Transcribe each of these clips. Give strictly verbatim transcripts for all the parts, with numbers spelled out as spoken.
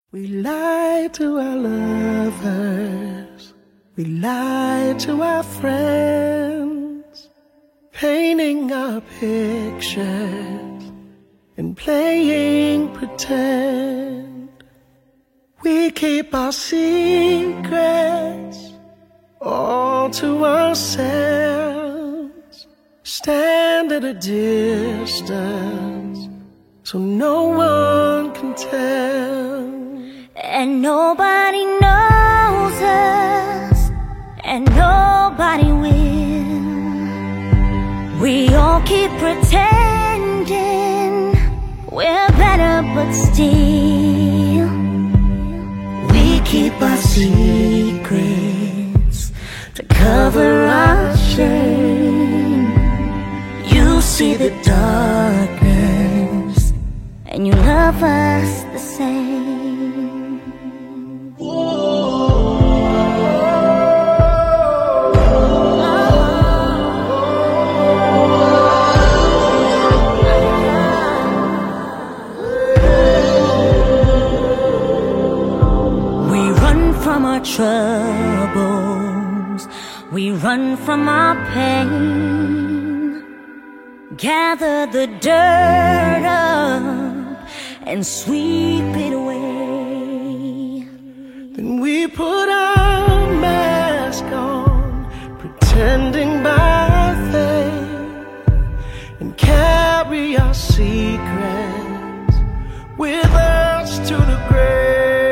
We lie to our lovers, we lie to our friends, painting our pictures and playing pretend. We keep our secrets all to ourselves, stand at a distance so no one can tell. And nobody knows us, and nobody will. We all keep pretending we're better, but still we keep our secrets to cover our shame. You see the darkness, and you love us the same. From our troubles, we run from our pain, gather the dirt up and sweep it away. Then we put our mask on, pretending by faith, and carry our secrets with us to the grave.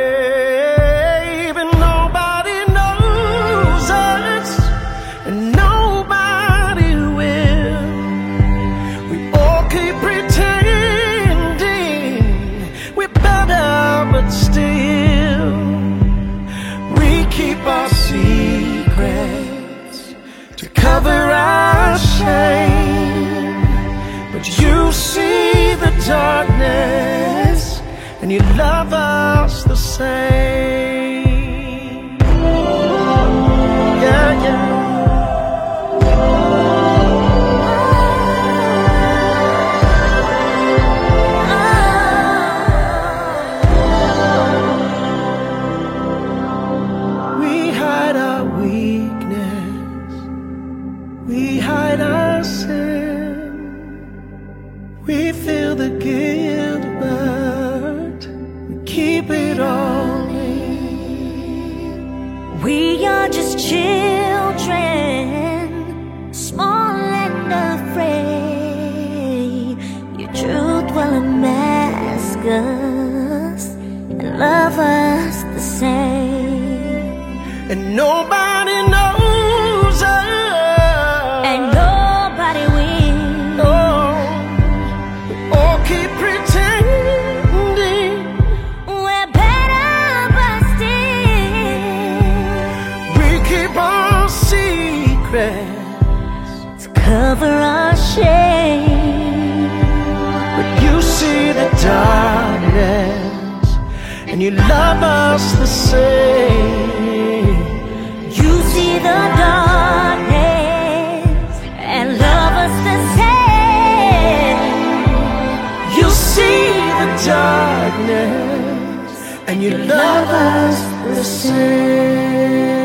But still, we keep our secrets to cover our shame. But you see the darkness, and you love us the same. Yeah, yeah. We hide our sin, we feel the guilt, but we keep it all in. We are just children, small and afraid. Your truth will unmask us and love us the same. And nobody knows us, and nobody will. No, we all keep pretending we're better, but still we keep our secrets to cover our shame. But you see the darkness, and you love us the same. You see the darkness and love us the same. You see the darkness, and you love us the same.